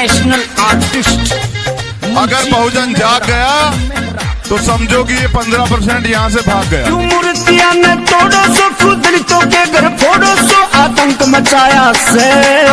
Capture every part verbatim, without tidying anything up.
International artist. अगर बहुजन जाग गया तो समझो कि ये पंद्रह परसेंट यहाँ से भाग गया। क्यों मूर्तियां ने तोड़ो सो, क्यों दलितों के घर फोड़ो सो, आतंक मचाया से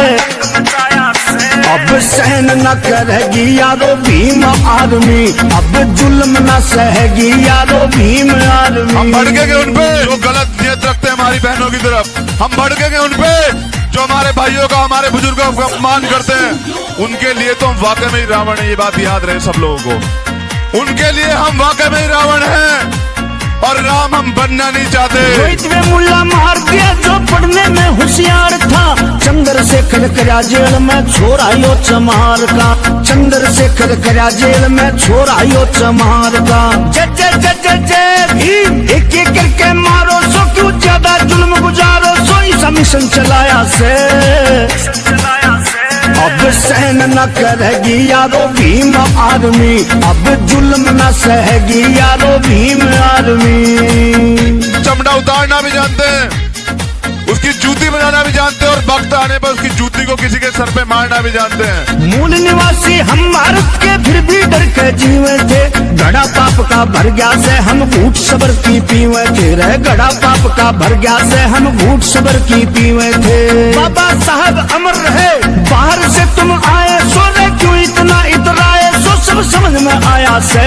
अब सहन न करेगी यारो भीम आर्मी, अब जुल्म न सहेगी यारो भीम आर्मी। हम भड़केंगे उनपे जो गलत नियत रखते हैं हमारी बहनों की तरफ, हम भड़केंगे उनपे जो हमारे भाइयों का, हमारे बुजुर्गों का अपमान करते हैं। उनके लिए तो हम वाकई में ही रावण है, ये बात याद रहे सब लोगों को। उनके लिए हम वाकई में ही रावण हैं और राम हम बनना नहीं चाहते। रोहित में मुल्ला मार दिया जो पढ़ने में होशियार था, चंद्रशेखर करा जेल में छोरा यो चमार का, चंद्रशेखर करा जेल में छोरा यो चमार का। जय जय जय जय जय भीम, एक एक करके मारो सो, क्यों ज्यादा जुल्म गुजारो सो, ऐसा मिशन चलाया से अब सहन न करेगी यारो भीम आर्मी, अब जुल्म न सहेगी यारो भीम आर्मी। चमड़ा उतारना भी जानते हैं, उसकी जूती बनाना भी जानते हैं और वक्त आने पर उसकी जूती को किसी के सर पे मारना भी जानते हैं। मूल निवासी हम भारत के, फिर भी डर के जीवे थे, घड़ा पाप का भर गया से हम घूट सबर की पीवे थे रे, घड़ा पाप का भर गया से हम घूट सबर की पीवे थे। बाबा साहब अमर रहे, बाहर से तुम आए सो रे, क्यों इतना इतराए सो, सब समझ में आया से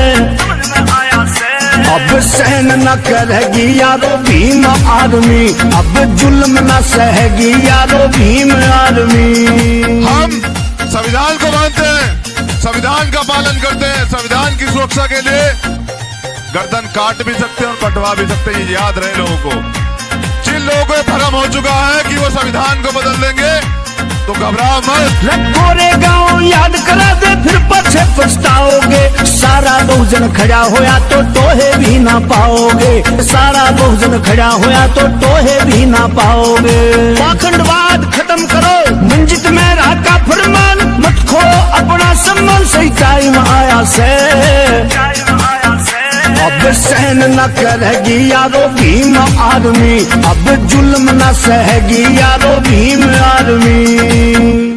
अब सहन न करेगी यारो भीम आर्मी, अब जुल्म न सहेगी यारो भीम आर्मी। हम संविधान को मानते हैं, संविधान का पालन करते हैं, संविधान की सुरक्षा के लिए गर्दन काट भी सकते हैं और कटवा भी सकते हैं, ये याद रहे लोगों को। जिन लोगों को भ्रम हो चुका है कि वो संविधान को बदल देंगे तो घबराओ मत। गोरे गाँव याद करा दे, फिर पछे पछताओगे, सारा बहुजन खड़ा होया तो टोहे भी ना पाओगे, सारा बहुजन खड़ा होया तो टोहे भी ना पाओगे। पाखंडवाद खत्म करो, मंजित में रहा का फरमान, मत खो अपना सम्मान, सही टाइम आया से अब सहन न करेगी यारो भीम आर्मी, अब जुल्म न सहेगी यारो भीम आर्मी।